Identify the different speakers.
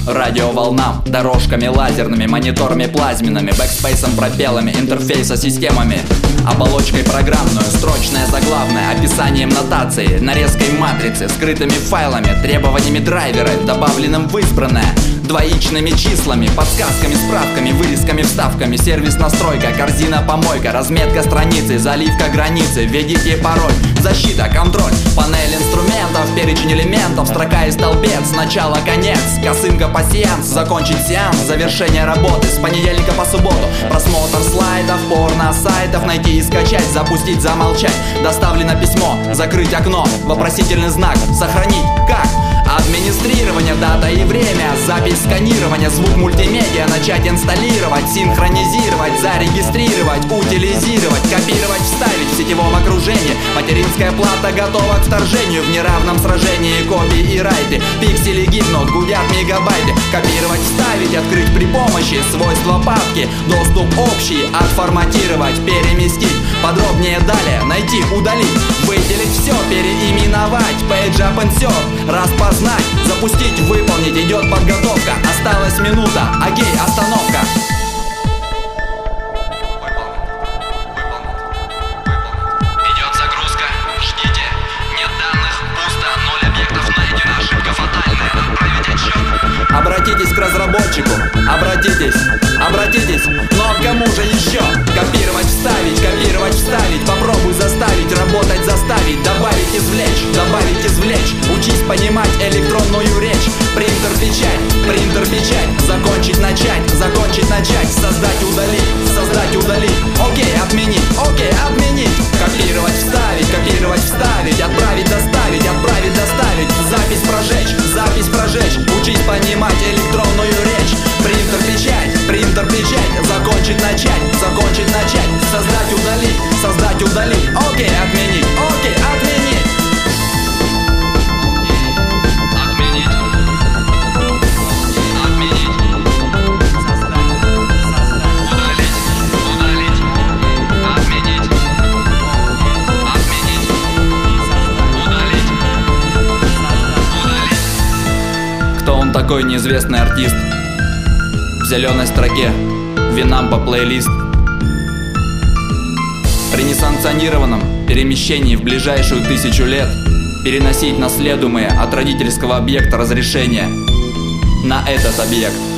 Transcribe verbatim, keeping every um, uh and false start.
Speaker 1: радиоволнам, дорожками лазерными, мониторами плазменными, бэкспейсом, пропелами, интерфейса системами, оболочкой программную, строчное заглавное, описанием нотации, нарезкой матрицы, скрытыми файлами, требованиями драйвера, добавленным в избранное, двоичными числами, подсказками, справками, вырезками, вставками, сервис, настройка, корзина, помойка, разметка страницы, заливка границы, введите пароль, защита, контроль, панель инструментов, перечень элементов, строка и столбец, начало, конец, косынка, пассианс, закончить сеанс, завершение работы с понедельника по субботу, просмотр слайдов, порно сайтов, найти и скачать, запустить, замолчать, доставлено письмо, закрыть окно, вопросительный знак, сохранить, как? Администрирование, дата и время, запись, сканирование, звук, мультимедиа, начать инсталлировать, синхронизировать, зарегистрировать, утилизировать, копировать, вставить в сетевом окружении. Материнская плата готова к вторжению в неравном сражении. Коби и райты, пиксели гибнут, гудят мегабайты. Копировать, вставить, открыть при помощи свойства папки, доступ общий, отформатировать, переместить. Подробнее далее, найти, удалить, выделить все, переименовать, page up insert, распознать, запустить, выполнить, идет подготовка. Осталась минута, окей, остановка. Идет загрузка, ждите. Нет данных, пусто, ноль объектов найдено, ошибка фатальная. Отправить отчет. Обратитесь к разработчику, обратитесь, обратитесь. Но к кому же еще? Копировать, вставить, копировать, вставить. Попробуй заставить, работать, заставить. Добавить, извлечь, добавить, извлечь. Учись понимать электронную речь. Принтер, печать, принтер, печать. Закончить, начать, закончить, начать. Создать, удалить, создать, удалить. Окей, отменить, окей, отменить. Копировать, вставить, копировать, вставить. Отправить, доставить, отправить, доставить. Запись прожечь, запись прожечь. Учись понимать электронную речь. Принтер, печать, принтер, печать. Закончить, начать, закончить, начать. Создать, удалить, создать, удалить. Окей, отменить, окей, отменить. Отменить. Отменить. Создать, создать. Удалить, удалить. Отменить. Отменить. Удалить. Удалить. Кто он такой, неизвестный артист? В зеленой строке Винампа плейлист. При несанкционированном перемещении в ближайшую тысячу лет переносить наследуемые от родительского объекта разрешения на этот объект.